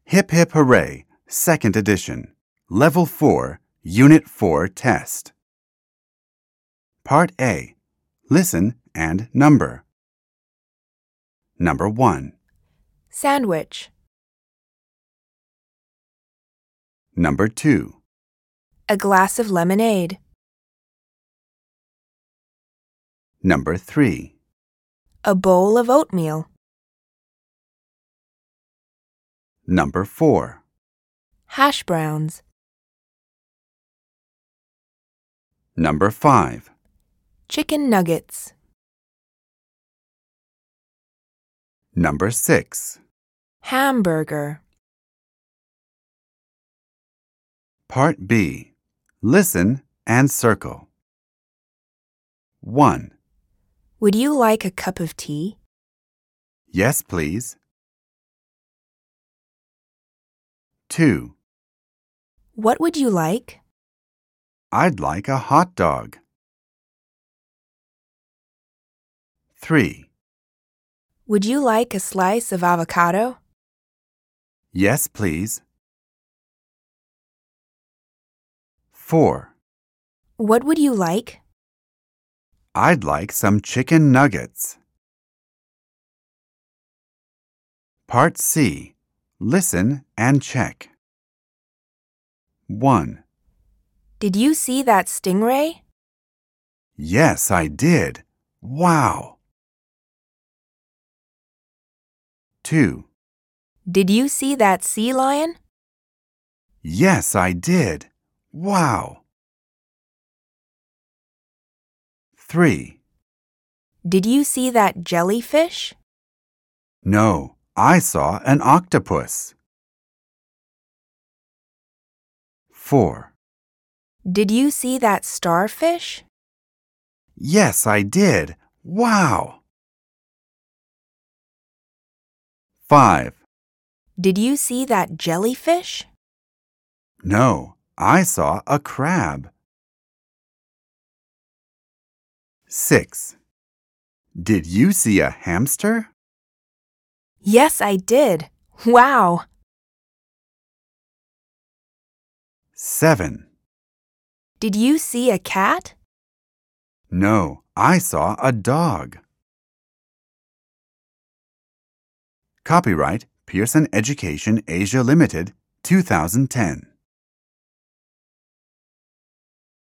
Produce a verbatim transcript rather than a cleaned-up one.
Hip Hip Hooray, Second Edition, Level four, Unit four Test. Part A. Listen and number. Number one. Sandwich. Number two. A glass of lemonade. Number three. A bowl of oatmeal. Number four. Hash browns. Number five. Chicken nuggets. Number six. Hamburger. Part B. Listen and circle. one. Would you like a cup of tea? Yes, please. two. What would you like? I'd like a hot dog. three. Would you like a slice of avocado? Yes, please. four. What would you like? I'd like some chicken nuggets. Part C. Listen and check. one. Did you see that stingray? Yes, I did. Wow. two. Did you see that sea lion? Yes, I did. Wow. three. Did you see that jellyfish? No, I saw an octopus. four. Did you see that starfish? Yes, I did. Wow. five. Did you see that jellyfish? No, I saw a crab. six. Did you see a hamster? Yes, I did. Wow. seven. Did you see a cat? No, I saw a dog. Copyright Pearson Education Asia Limited, two thousand ten.